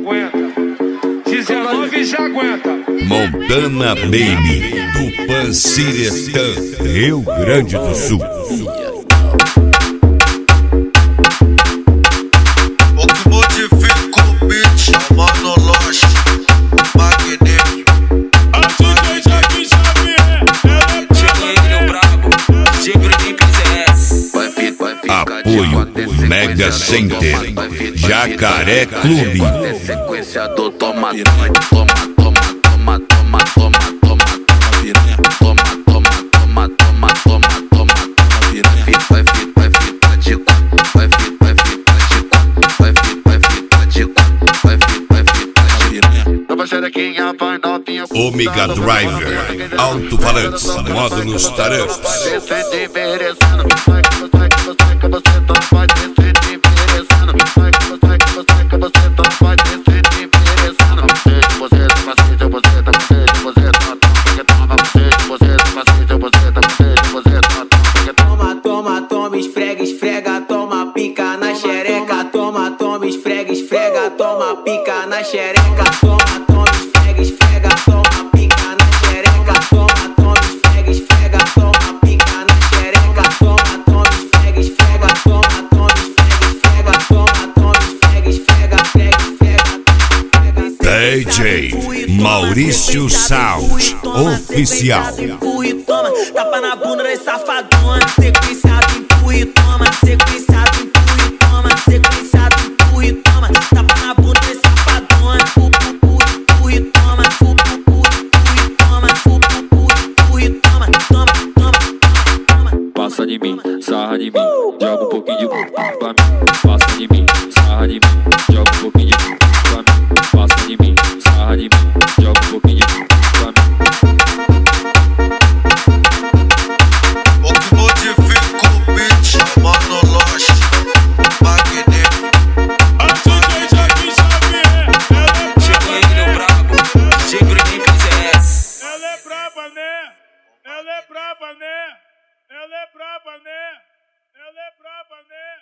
aguenta. 19 já aguenta. Montana Baby, do Panciretã, Rio Grande do Sul. O que modifica o beat, mano, loja, magnífico. Apoio Mega Center, Jacaré Clube. Sequência do toma, toma, toma, toma, toma, toma, toma, toma, toma, toma, toma, toma, toma, toma, vai ficar de quatro, vai ficar de quatro, vai ficar de quatro, vai ficar de quatro. Nova xerequinha vai novinha. Omega Driver, alto-falantes, módulos taramps. Esfrega, esfrega, toma pica na xereca. Toma, toma, esfrega, esfrega, toma pica na xereca. Toma, toma, esfrega, esfrega, toma pica na xereca. Toma, toma, esfrega, esfrega, toma pica na xereca. Toma, toma, esfrega, esfrega, toma, toma, esfrega, esfrega, toma, toma, esfrega, esfrega, esfrega, esfrega. DJ Maurício Sound, oficial. Empurra e toma, tapa na bunda das safadonas. Sequenciado, empurra e toma. Sequenciado, empurra e toma. Sequenciado, empurra e toma. Tapa na bunda das safadonas. Empurra e toma. Empurra e toma. Empurra e toma. Toma, toma, toma. Passa de mim, sarra de mim, joga um pouquinho de bumbum pra mim. Passa de mim, sarra de mim, joga um pouquinho de bumbum pra mim. Passa de mim, sarra de mim, joga um pouquinho de bumbum pra mim. O que modifica o beat, mano, loja, magnífico. Cheguei brabo, chego nem quisesse. Ela é brava, né? Ela é brava, né? Ela é brava, né? Ela é brava, né?